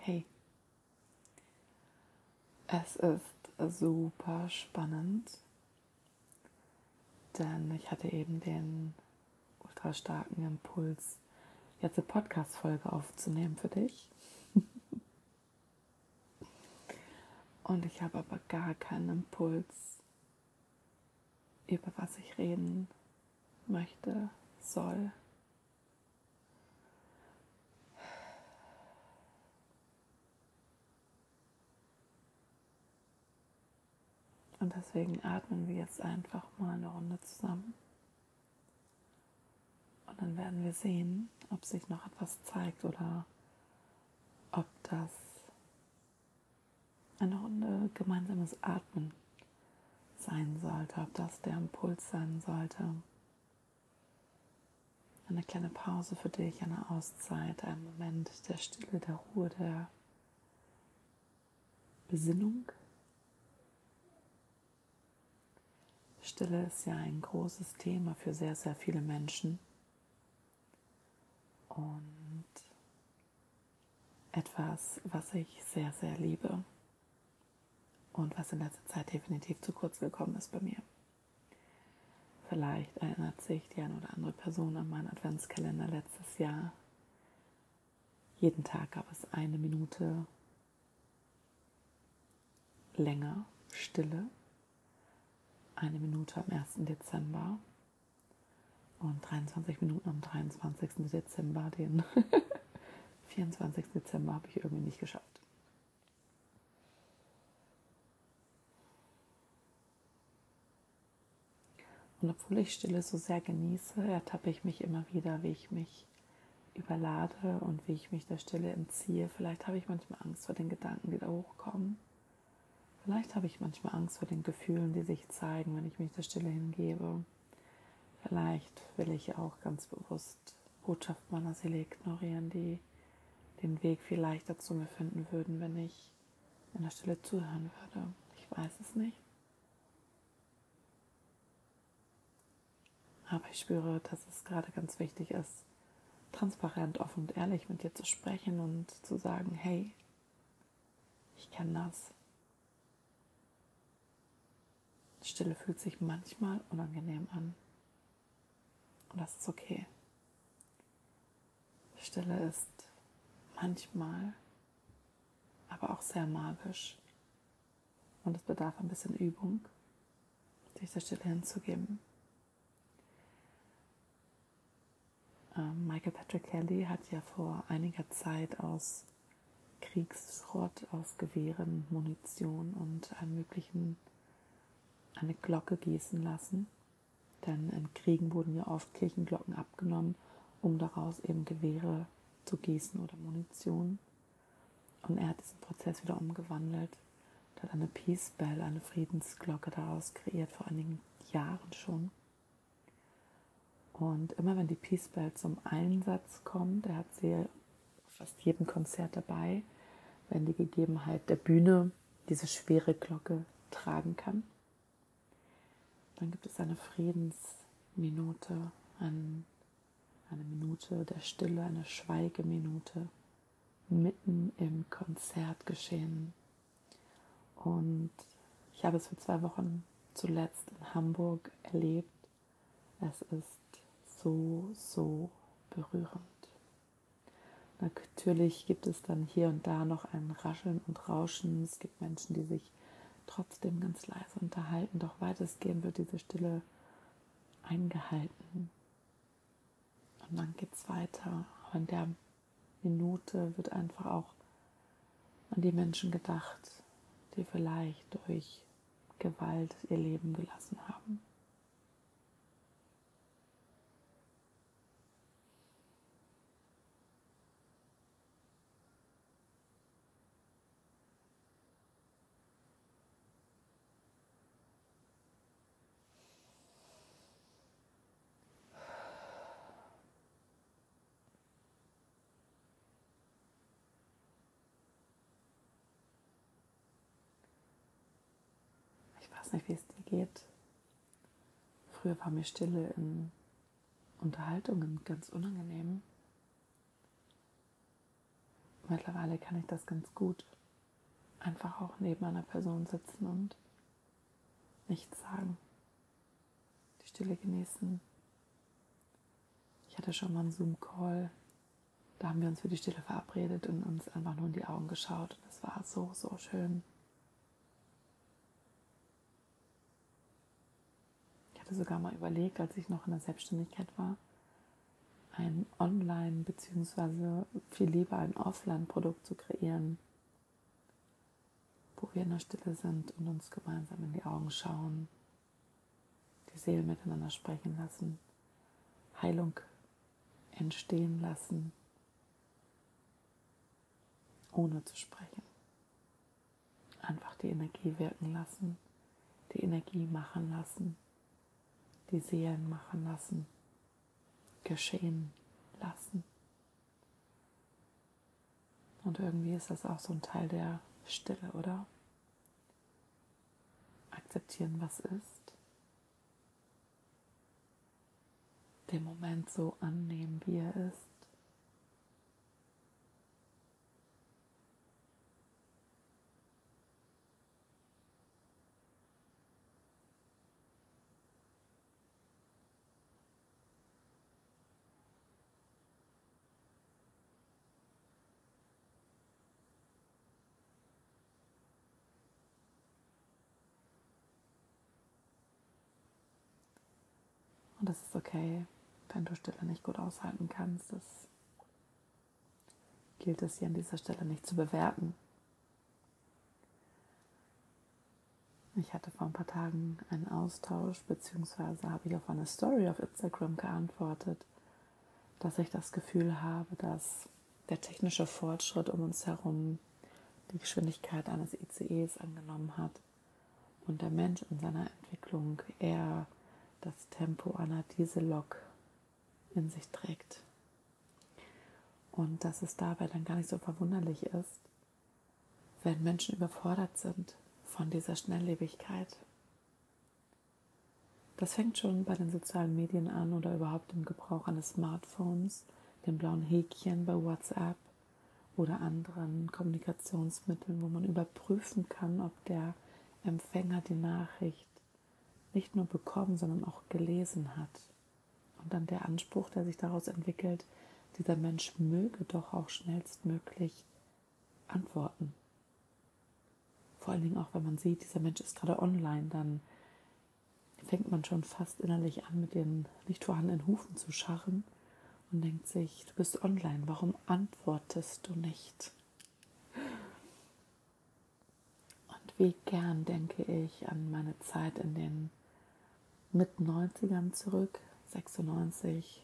Hey, es ist super spannend, denn ich hatte eben den ultra starken Impuls, jetzt eine Podcast-Folge aufzunehmen für dich. Und ich habe aber gar keinen Impuls, über was ich reden möchte, soll. Und deswegen atmen wir jetzt einfach mal eine Runde zusammen. Und dann werden wir sehen, ob sich noch etwas zeigt oder ob das eine Runde gemeinsames Atmen sein sollte, ob das der Impuls sein sollte. Eine kleine Pause für dich, eine Auszeit, ein Moment der Stille, der Ruhe, der Besinnung. Stille ist ja ein großes Thema für sehr, sehr viele Menschen und etwas, was ich sehr, sehr liebe und was in letzter Zeit definitiv zu kurz gekommen ist bei mir. Vielleicht erinnert sich die eine oder andere Person an meinen Adventskalender letztes Jahr. Jeden Tag gab es 1 Minute länger Stille. 1 Minute am 1. Dezember und 23 Minuten am 23. Dezember. Den 24. Dezember habe ich irgendwie nicht geschafft. Und obwohl ich Stille so sehr genieße, ertappe ich mich immer wieder, wie ich mich überlade und wie ich mich der Stille entziehe. Vielleicht habe ich manchmal Angst vor den Gedanken, die da hochkommen. Vielleicht habe ich manchmal Angst vor den Gefühlen, die sich zeigen, wenn ich mich der Stille hingebe. Vielleicht will ich auch ganz bewusst Botschaften meiner Seele ignorieren, die den Weg viel leichter zu mir finden würden, wenn ich in der Stille zuhören würde. Ich weiß es nicht. Aber ich spüre, dass es gerade ganz wichtig ist, transparent, offen und ehrlich mit dir zu sprechen und zu sagen, hey, ich kenne das. Stille fühlt sich manchmal unangenehm an. Und das ist okay. Stille ist manchmal, aber auch sehr magisch. Und es bedarf ein bisschen Übung, sich der Stille hinzugeben. Michael Patrick Kelly hat ja vor einiger Zeit aus Kriegsschrott, aus Gewehren, Munition und allem Möglichen eine Glocke gießen lassen. Denn in Kriegen wurden ja oft Kirchenglocken abgenommen, um daraus eben Gewehre zu gießen oder Munition. Und er hat diesen Prozess wieder umgewandelt. Er hat eine Peace Bell, eine Friedensglocke daraus kreiert, vor einigen Jahren schon. Und immer wenn die Peace Bell zum Einsatz kommt, er hat sie auf fast jedem Konzert dabei, wenn die Gegebenheit der Bühne diese schwere Glocke tragen kann, dann gibt es eine Friedensminute, eine Minute der Stille, eine Schweigeminute mitten im Konzertgeschehen. Und ich habe es für 2 Wochen zuletzt in Hamburg erlebt. Es ist so berührend. Natürlich gibt es dann hier und da noch ein Rascheln und Rauschen. Es gibt Menschen, die sich trotzdem ganz leise unterhalten, doch weitestgehend wird diese Stille eingehalten. Und dann geht es weiter. Aber in der Minute wird einfach auch an die Menschen gedacht, die vielleicht durch Gewalt ihr Leben gelassen haben. Ich weiß nicht, wie es dir geht. Früher war mir Stille in Unterhaltungen ganz unangenehm, mittlerweile kann ich das ganz gut. Einfach auch neben einer Person sitzen und nichts sagen. Die Stille genießen. Ich hatte schon mal einen Zoom-Call. Da haben wir uns für die Stille verabredet und uns einfach nur in die Augen geschaut. Und es war so, so schön. Ich hatte sogar mal überlegt, als ich noch in der Selbstständigkeit war, ein Online- bzw. viel lieber ein Offline-Produkt zu kreieren, wo wir in der Stille sind und uns gemeinsam in die Augen schauen, die Seelen miteinander sprechen lassen, Heilung entstehen lassen, ohne zu sprechen. Einfach die Energie wirken lassen, die Energie machen lassen, die Seelen machen lassen, geschehen lassen. Und irgendwie ist das auch so ein Teil der Stille, oder? Akzeptieren, was ist. Den Moment so annehmen, wie er ist. Und das ist okay, wenn du Stille nicht gut aushalten kannst. Das gilt es hier an dieser Stelle nicht zu bewerten. Ich hatte vor ein paar Tagen einen Austausch, beziehungsweise habe ich auf eine Story auf Instagram geantwortet, dass ich das Gefühl habe, dass der technische Fortschritt um uns herum die Geschwindigkeit eines ICEs angenommen hat und der Mensch in seiner Entwicklung eher das Tempo einer Diesellok in sich trägt. Und dass es dabei dann gar nicht so verwunderlich ist, wenn Menschen überfordert sind von dieser Schnelllebigkeit. Das fängt schon bei den sozialen Medien an oder überhaupt im Gebrauch eines Smartphones, dem blauen Häkchen bei WhatsApp oder anderen Kommunikationsmitteln, wo man überprüfen kann, ob der Empfänger die Nachricht nicht nur bekommen, sondern auch gelesen hat. Und dann der Anspruch, der sich daraus entwickelt, dieser Mensch möge doch auch schnellstmöglich antworten. Vor allen Dingen auch, wenn man sieht, dieser Mensch ist gerade online, dann fängt man schon fast innerlich an, mit den nicht vorhandenen Hufen zu scharren und denkt sich, du bist online, warum antwortest du nicht? Und wie gern denke ich an meine Zeit in den Mit-90ern zurück, 96,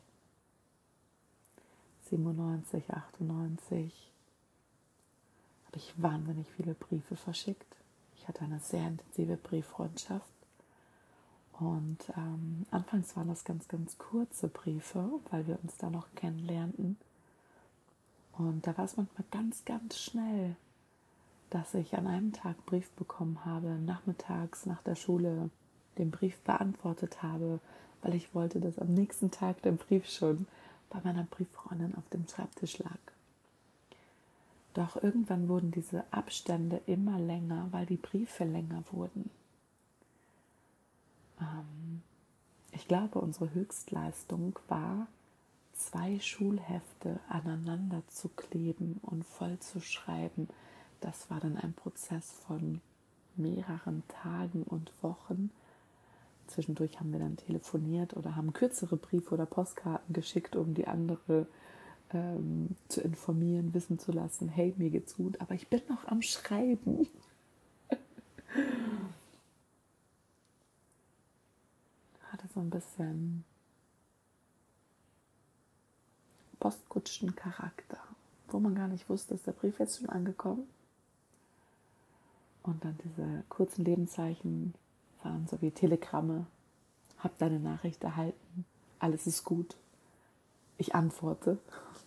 97, 98, habe ich wahnsinnig viele Briefe verschickt. Ich hatte eine sehr intensive Brieffreundschaft. Und anfangs waren das ganz, ganz kurze Briefe, weil wir uns da noch kennenlernten. Und da war es manchmal ganz, ganz schnell, dass ich an einem Tag einen Brief bekommen habe, nachmittags nach der Schule den Brief beantwortet habe, weil ich wollte, dass am nächsten Tag der Brief schon bei meiner Brieffreundin auf dem Schreibtisch lag. Doch irgendwann wurden diese Abstände immer länger, weil die Briefe länger wurden. Ich glaube, unsere Höchstleistung war, 2 Schulhefte aneinander zu kleben und voll zu schreiben. Das war dann ein Prozess von mehreren Tagen und Wochen. Zwischendurch haben wir dann telefoniert oder haben kürzere Briefe oder Postkarten geschickt, um die andere zu informieren, wissen zu lassen, hey, mir geht's gut, aber ich bin noch am Schreiben. Hatte so ein bisschen Postkutschen-Charakter, wo man gar nicht wusste, ist der Brief jetzt schon angekommen? Und dann diese kurzen Lebenszeichen waren so wie Telegramme. Hab deine Nachricht erhalten, alles ist gut. Ich antworte.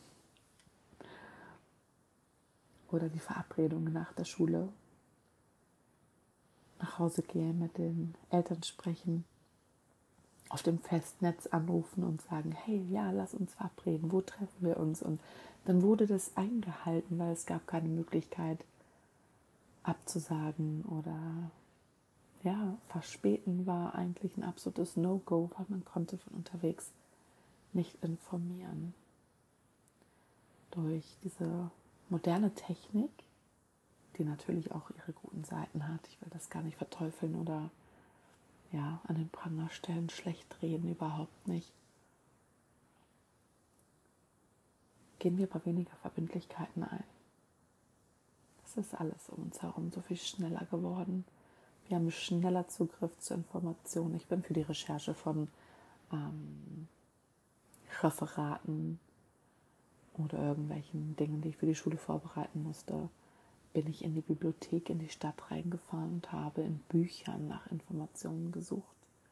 Oder die Verabredung nach der Schule. Nach Hause gehen, mit den Eltern sprechen. auf dem Festnetz anrufen und sagen, hey, ja, lass uns verabreden, wo treffen wir uns? Und dann wurde das eingehalten, weil es gab keine Möglichkeit abzusagen oder ja, verspäten war eigentlich ein absolutes No-Go, weil man konnte von unterwegs nicht informieren. Durch diese moderne Technik, die natürlich auch ihre guten Seiten hat, ich will das gar nicht verteufeln oder ja, an den Pranger stellen, schlecht reden, überhaupt nicht. Gehen wir aber weniger Verbindlichkeiten ein. Es ist alles um uns herum so viel schneller geworden. Wir haben schneller Zugriff zu Informationen. Ich bin für die Recherche von Referaten oder irgendwelchen Dingen, die ich für die Schule vorbereiten musste, bin ich in die Bibliothek, in die Stadt reingefahren und habe in Büchern nach Informationen gesucht.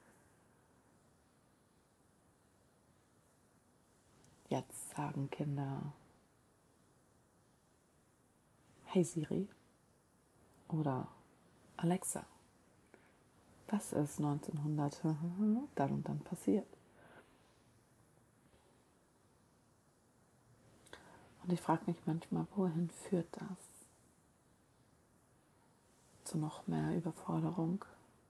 Jetzt sagen Kinder, hey Siri oder Alexa, was ist 1900 dann und dann passiert? Und ich frage mich manchmal, wohin führt das? Zu noch mehr Überforderung,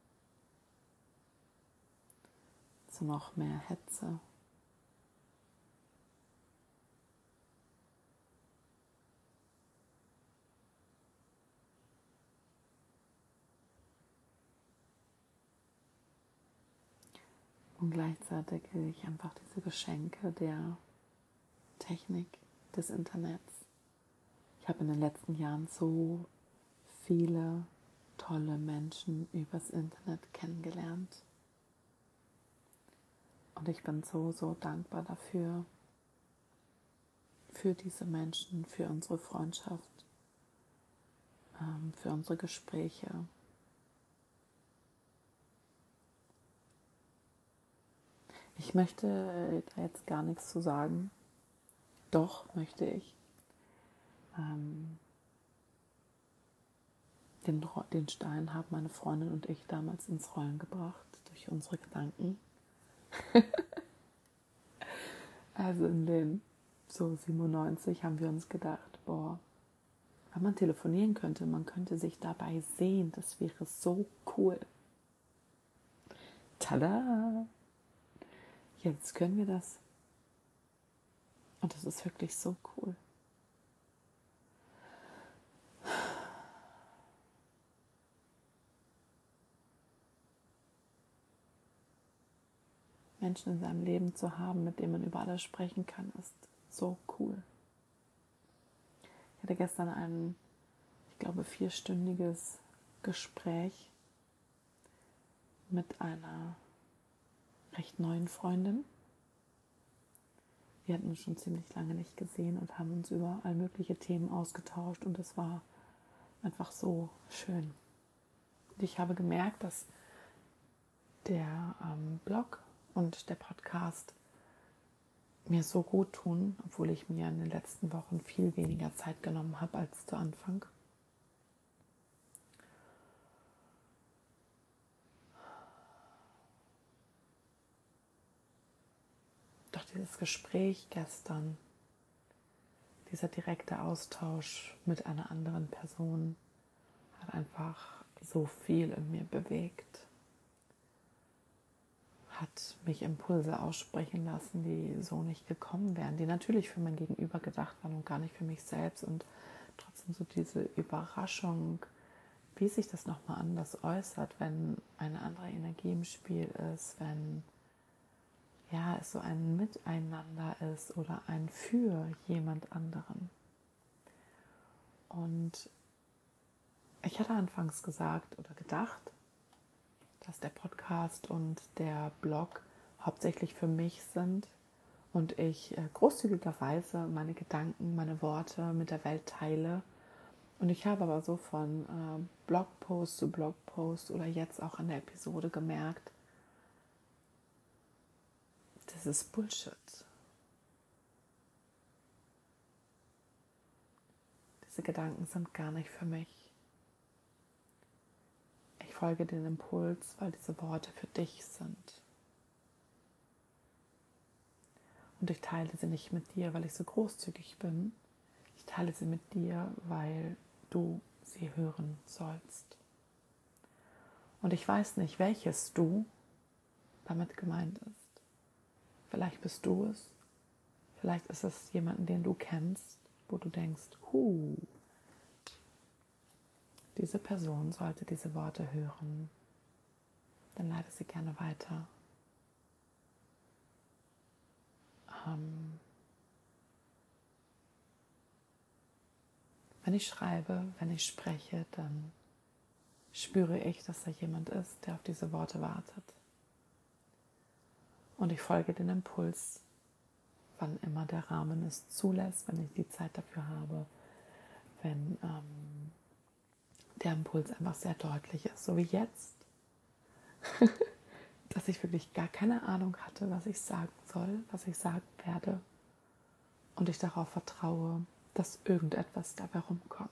zu noch mehr Hetze. Und gleichzeitig sehe ich einfach diese Geschenke der Technik, des Internets. Ich habe in den letzten Jahren so viele tolle Menschen übers Internet kennengelernt. Und ich bin so, so dankbar dafür, für diese Menschen, für unsere Freundschaft, für unsere Gespräche. Ich möchte da jetzt gar nichts zu sagen. Doch, möchte ich. Den Stein haben meine Freundin und ich damals ins Rollen gebracht durch unsere Gedanken. Also in den so 97 haben wir uns gedacht, boah, wenn man telefonieren könnte, man könnte sich dabei sehen, das wäre so cool. Tada! Jetzt können wir das. Und das ist wirklich so cool. Menschen in seinem Leben zu haben, mit denen man über alles sprechen kann, ist so cool. Ich hatte gestern ein, ich glaube, 4-stündiges Gespräch mit einer recht neuen Freundin. Wir hatten uns schon ziemlich lange nicht gesehen und haben uns über all mögliche Themen ausgetauscht und es war einfach so schön. Und ich habe gemerkt, dass der Blog und der Podcast mir so gut tun, obwohl ich mir in den letzten Wochen viel weniger Zeit genommen habe als zu Anfang. Doch dieses Gespräch gestern, dieser direkte Austausch mit einer anderen Person hat einfach so viel in mir bewegt. Hat mich Impulse aussprechen lassen, die so nicht gekommen wären, die natürlich für mein Gegenüber gedacht waren und gar nicht für mich selbst. Und trotzdem so diese Überraschung, wie sich das nochmal anders äußert, wenn eine andere Energie im Spiel ist, wenn ja, es so ein Miteinander ist oder ein für jemand anderen. Und ich hatte anfangs gesagt oder gedacht, dass der Podcast und der Blog hauptsächlich für mich sind und ich großzügigerweise meine Gedanken, meine Worte mit der Welt teile. Und ich habe aber so von Blogpost zu Blogpost oder jetzt auch an der Episode gemerkt, das ist Bullshit. Diese Gedanken sind gar nicht für mich. Ich folge dem Impuls, weil diese Worte für dich sind. Und ich teile sie nicht mit dir, weil ich so großzügig bin. Ich teile sie mit dir, weil du sie hören sollst. Und ich weiß nicht, welches Du damit gemeint ist. Vielleicht bist du es. Vielleicht ist es jemanden, den du kennst, wo du denkst, diese Person sollte diese Worte hören. Dann leite sie gerne weiter. Wenn ich schreibe, wenn ich spreche, dann spüre ich, dass da jemand ist, der auf diese Worte wartet. Und ich folge den Impuls, wann immer der Rahmen es zulässt, wenn ich die Zeit dafür habe, wenn der Impuls einfach sehr deutlich ist, so wie jetzt, dass ich wirklich gar keine Ahnung hatte, was ich sagen soll, was ich sagen werde und ich darauf vertraue, dass irgendetwas dabei rumkommt.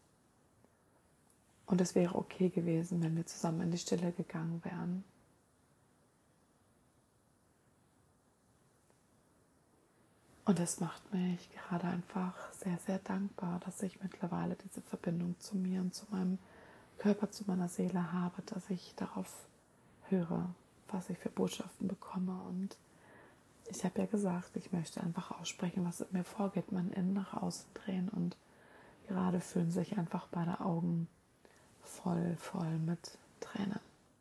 Und es wäre okay gewesen, wenn wir zusammen in die Stille gegangen wären. Und es macht mich gerade einfach sehr, sehr dankbar, dass ich mittlerweile diese Verbindung zu mir und zu meinem Körper, zu meiner Seele habe, dass ich darauf höre, was ich für Botschaften bekomme. Und ich habe ja gesagt, ich möchte einfach aussprechen, was in mir vorgeht, mein Innen nach außen drehen. Und gerade fühlen sich einfach beide Augen voll mit Tränen.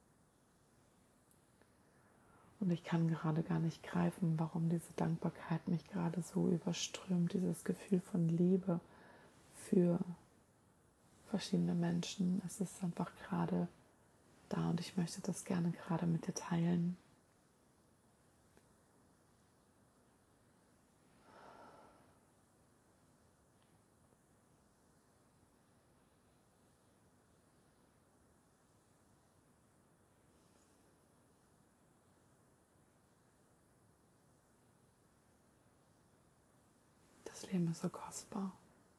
Und ich kann gerade gar nicht greifen, warum diese Dankbarkeit mich gerade so überströmt, dieses Gefühl von Liebe für verschiedene Menschen. Es ist einfach gerade da und ich möchte das gerne gerade mit dir teilen. Das Leben ist so kostbar.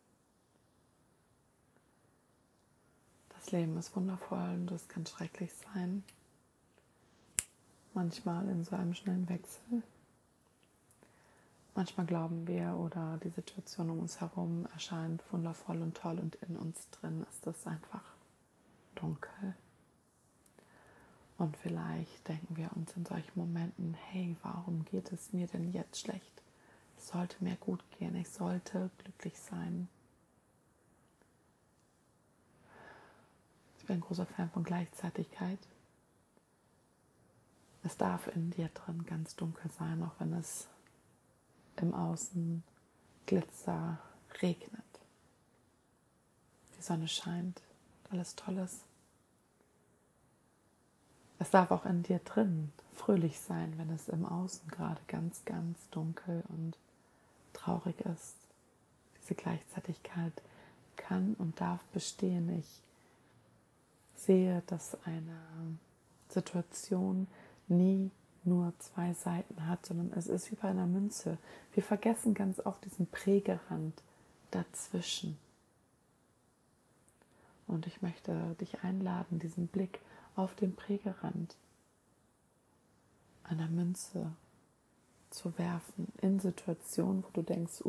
Das Leben ist wundervoll und es kann schrecklich sein. Manchmal in so einem schnellen Wechsel. Manchmal glauben wir oder die Situation um uns herum erscheint wundervoll und toll und in uns drin ist es einfach dunkel. Und vielleicht denken wir uns in solchen Momenten, hey, warum geht es mir denn jetzt schlecht? Es sollte mir gut gehen, ich sollte glücklich sein. Ich bin ein großer Fan von Gleichzeitigkeit. Es darf in dir drin ganz dunkel sein, auch wenn es im Außen Glitzer regnet. Die Sonne scheint, alles toll ist. Es darf auch in dir drin fröhlich sein, wenn es im Außen gerade ganz, ganz dunkel und traurig ist. Diese Gleichzeitigkeit kann und darf bestehen. Ich sehe, dass eine Situation nie nur zwei Seiten hat, sondern es ist wie bei einer Münze. Wir vergessen ganz oft diesen Prägerand dazwischen. Und ich möchte dich einladen, diesen Blick auf den Prägerand einer Münze zu werfen, in Situationen, wo du denkst,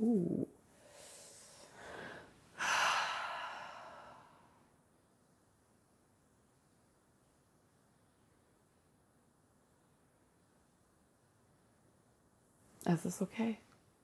es ist okay.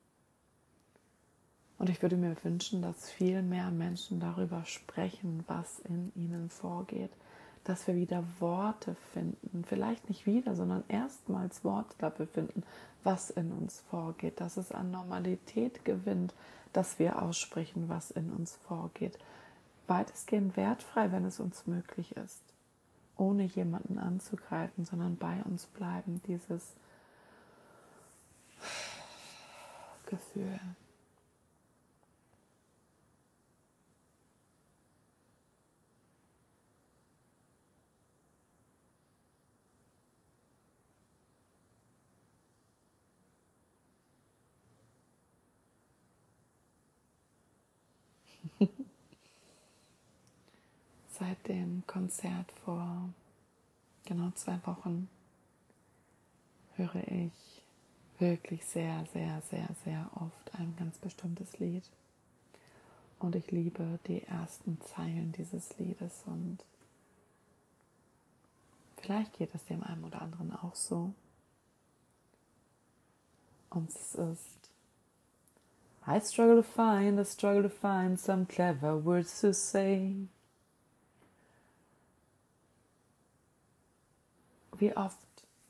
Und ich würde mir wünschen, dass viel mehr Menschen darüber sprechen, was in ihnen vorgeht. Dass wir wieder Worte finden, vielleicht nicht wieder, sondern erstmals Worte dafür finden, was in uns vorgeht. Dass es an Normalität gewinnt, dass wir aussprechen, was in uns vorgeht. Weitestgehend wertfrei, wenn es uns möglich ist. Ohne jemanden anzugreifen, sondern bei uns bleiben, dieses Gefühl. Seit dem Konzert vor genau 2 Wochen höre ich wirklich sehr, sehr, sehr, sehr oft ein ganz bestimmtes Lied. Und ich liebe die ersten Zeilen dieses Liedes und vielleicht geht es dem einen oder anderen auch so. Und es ist: I struggle to find some clever words to say. Wie oft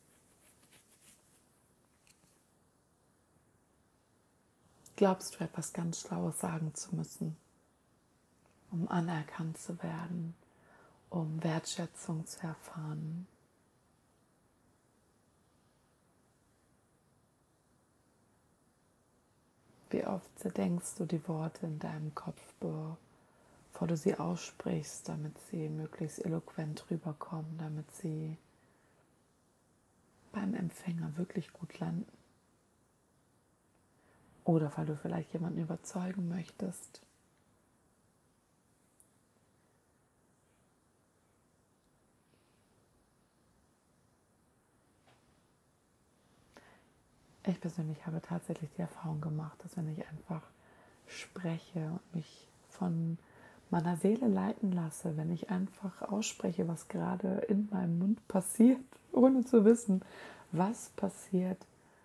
glaubst du, etwas ganz Schlaues sagen zu müssen, um anerkannt zu werden, um Wertschätzung zu erfahren? Wie oft zerdenkst du die Worte in deinem Kopf, bevor du sie aussprichst, damit sie möglichst eloquent rüberkommen, damit sie beim Empfänger wirklich gut landen? Oder weil du vielleicht jemanden überzeugen möchtest. Ich persönlich habe tatsächlich die Erfahrung gemacht, dass wenn ich einfach spreche und mich von meiner Seele leiten lasse, wenn ich einfach ausspreche, was gerade in meinem Mund passiert, ohne zu wissen, was passiert,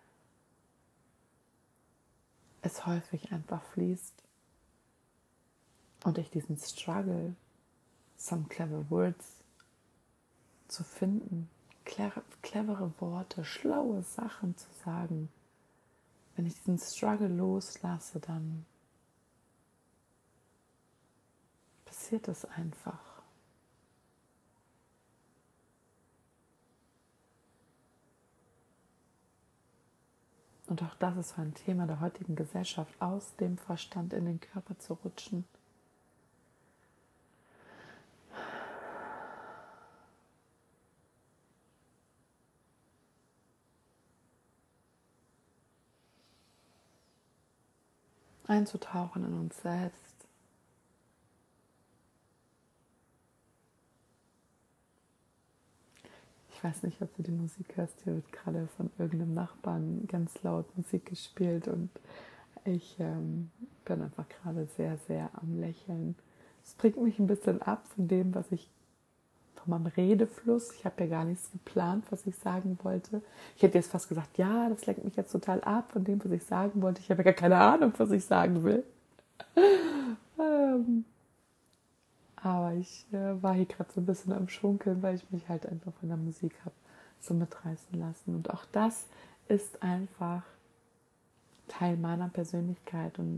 es häufig einfach fließt und ich diesen Struggle, some clever words zu finden, clevere Worte, schlaue Sachen zu sagen, wenn ich diesen Struggle loslasse, dann passiert es einfach. Und auch das ist so ein Thema der heutigen Gesellschaft, aus dem Verstand in den Körper zu rutschen. Einzutauchen in uns selbst. Ich weiß nicht, ob du die Musik hörst, hier wird gerade von irgendeinem Nachbarn ganz laut Musik gespielt und ich bin einfach gerade sehr, sehr am Lächeln. Es bringt mich ein bisschen ab von dem, von meinem Redefluss. Ich habe ja gar nichts geplant, was ich sagen wollte. Ich hätte jetzt fast gesagt, ja, das lenkt mich jetzt total ab von dem, was ich sagen wollte. Ich habe ja gar keine Ahnung, was ich sagen will. Aber ich war hier gerade so ein bisschen am Schunkeln, weil ich mich halt einfach von der Musik habe so mitreißen lassen. Und auch das ist einfach Teil meiner Persönlichkeit und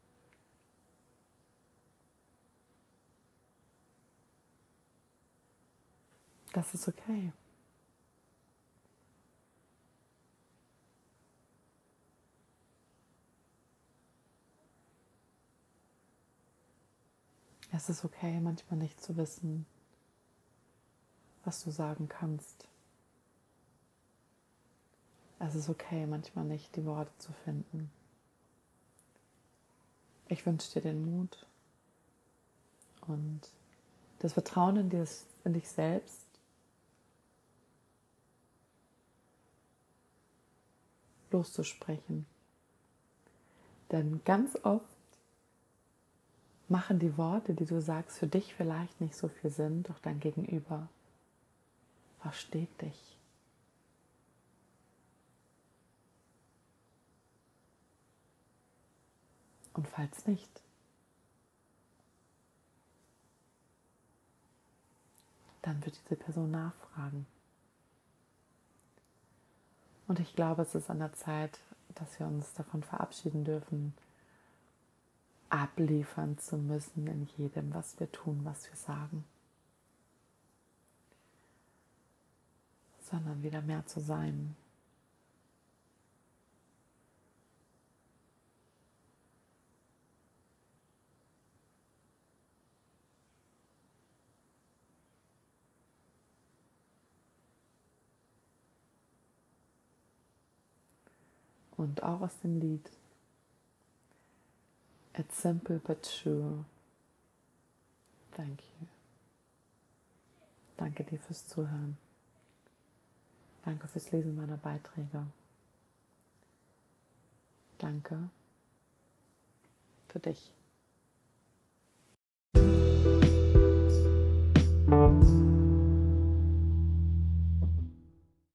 das ist okay. Es ist okay, manchmal nicht zu wissen, was du sagen kannst. Es ist okay, manchmal nicht die Worte zu finden. Ich wünsche dir den Mut und das Vertrauen in dich selbst, loszusprechen. Denn ganz oft machen die Worte, die du sagst, für dich vielleicht nicht so viel Sinn, doch dein Gegenüber versteht dich. Und falls nicht, dann wird diese Person nachfragen. Und ich glaube, es ist an der Zeit, dass wir uns davon verabschieden dürfen, abliefern zu müssen in jedem, was wir tun, was wir sagen. Sondern wieder mehr zu sein. Und auch aus dem Lied It's simple but true. Thank you. Danke dir fürs Zuhören. Danke fürs Lesen meiner Beiträge. danke für dich.